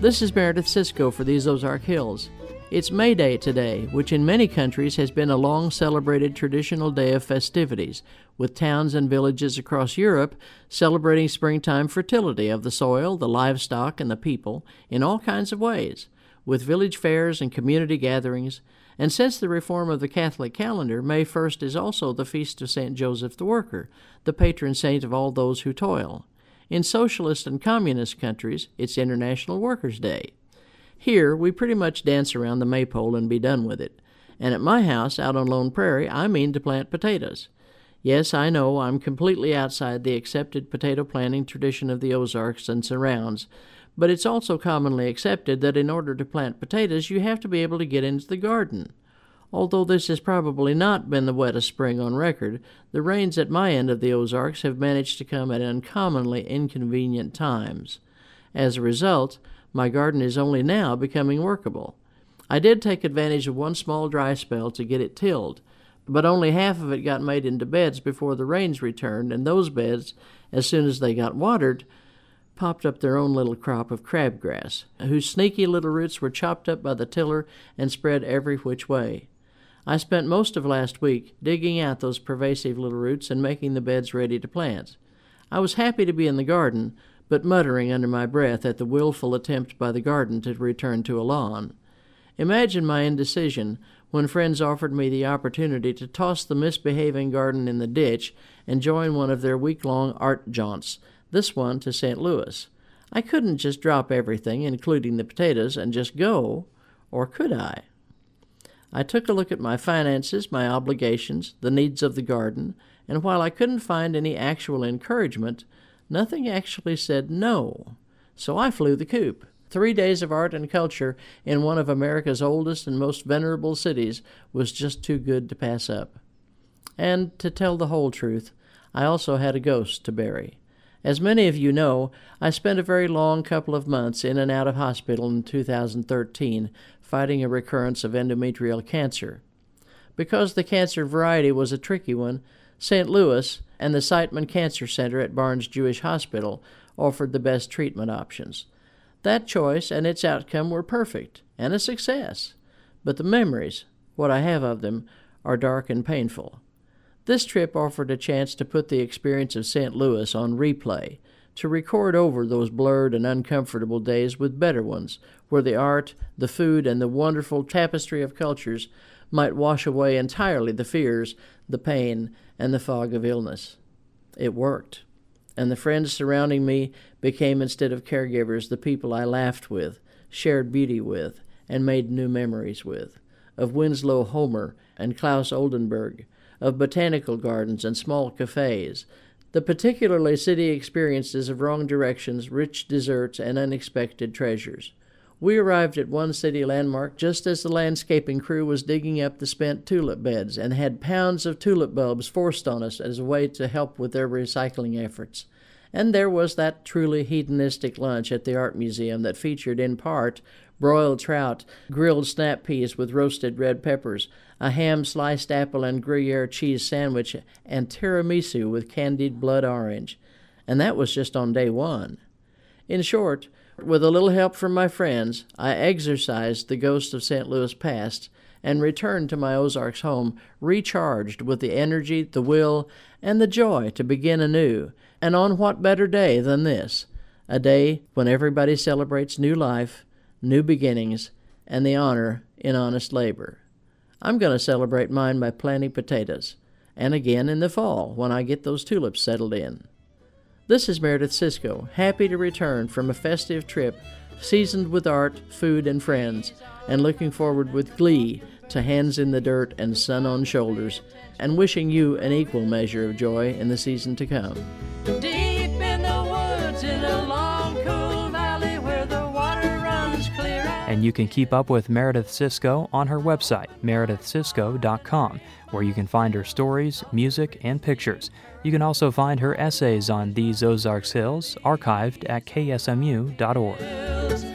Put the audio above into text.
This is Meredith Cisco for these Ozark Hills. It's May Day today, which in many countries has been a long-celebrated traditional day of festivities, with towns and villages across Europe celebrating springtime fertility of the soil, the livestock, and the people in all kinds of ways, with village fairs and community gatherings. And since the reform of the Catholic calendar, May 1st is also the feast of St. Joseph the Worker, the patron saint of all those who toil. In socialist and communist countries, it's International Workers' Day. Here, we pretty much dance around the maypole and be done with it. And at my house, out on Lone Prairie, I mean to plant potatoes. Yes, I know I'm completely outside the accepted potato planting tradition of the Ozarks and surrounds, but it's also commonly accepted that in order to plant potatoes, you have to be able to get into the garden. Although this has probably not been the wettest spring on record, the rains at my end of the Ozarks have managed to come at uncommonly inconvenient times. As a result, my garden is only now becoming workable. I did take advantage of one small dry spell to get it tilled, but only half of it got made into beds before the rains returned, and those beds, as soon as they got watered, popped up their own little crop of crabgrass, whose sneaky little roots were chopped up by the tiller and spread every which way. I spent most of last week digging out those pervasive little roots and making the beds ready to plant. I was happy to be in the garden, but muttering under my breath at the willful attempt by the garden to return to a lawn. Imagine my indecision when friends offered me the opportunity to toss the misbehaving garden in the ditch and join one of their week-long art jaunts, this one to St. Louis. I couldn't just drop everything, including the potatoes, and just go, or could I? I took a look at my finances, my obligations, the needs of the garden, and while I couldn't find any actual encouragement, nothing actually said no. So I flew the coop. 3 days of art and culture in one of America's oldest and most venerable cities was just too good to pass up. And to tell the whole truth, I also had a ghost to bury. As many of you know, I spent a very long couple of months in and out of hospital in 2013 fighting a recurrence of endometrial cancer. Because the cancer variety was a tricky one, St. Louis and the Siteman Cancer Center at Barnes Jewish Hospital offered the best treatment options. That choice and its outcome were perfect and a success, but the memories, what I have of them, are dark and painful. This trip offered a chance to put the experience of St. Louis on replay, to record over those blurred and uncomfortable days with better ones, where the art, the food, and the wonderful tapestry of cultures might wash away entirely the fears, the pain, and the fog of illness. It worked, and the friends surrounding me became, instead of caregivers, the people I laughed with, shared beauty with, and made new memories with, of Winslow Homer and Klaus Oldenburg, of botanical gardens and small cafes, the particularly city experiences of wrong directions, rich desserts, and unexpected treasures. We arrived at one city landmark just as the landscaping crew was digging up the spent tulip beds and had pounds of tulip bulbs forced on us as a way to help with their recycling efforts. And there was that truly hedonistic lunch at the art museum that featured in part broiled trout, grilled snap peas with roasted red peppers, a ham-sliced apple and Gruyere cheese sandwich, and tiramisu with candied blood orange. And that was just on day one. In short, with a little help from my friends, I exorcised the ghost of St. Louis past and returned to my Ozarks home recharged with the energy, the will, and the joy to begin anew. And on what better day than this? A day when everybody celebrates new life, new beginnings, and the honor in honest labor. I'm going to celebrate mine by planting potatoes, and again in the fall when I get those tulips settled in. This is Meredith Cisco, happy to return from a festive trip, seasoned with art, food, and friends, and looking forward with glee to hands in the dirt and sun on shoulders, and wishing you an equal measure of joy in the season to come. Deep in the woods in a long, cool valley where the water runs clear. And you can keep up with Meredith Cisco on her website, meredithcisco.com, where you can find her stories, music, and pictures. You can also find her essays on these Ozarks Hills archived at ksmu.org.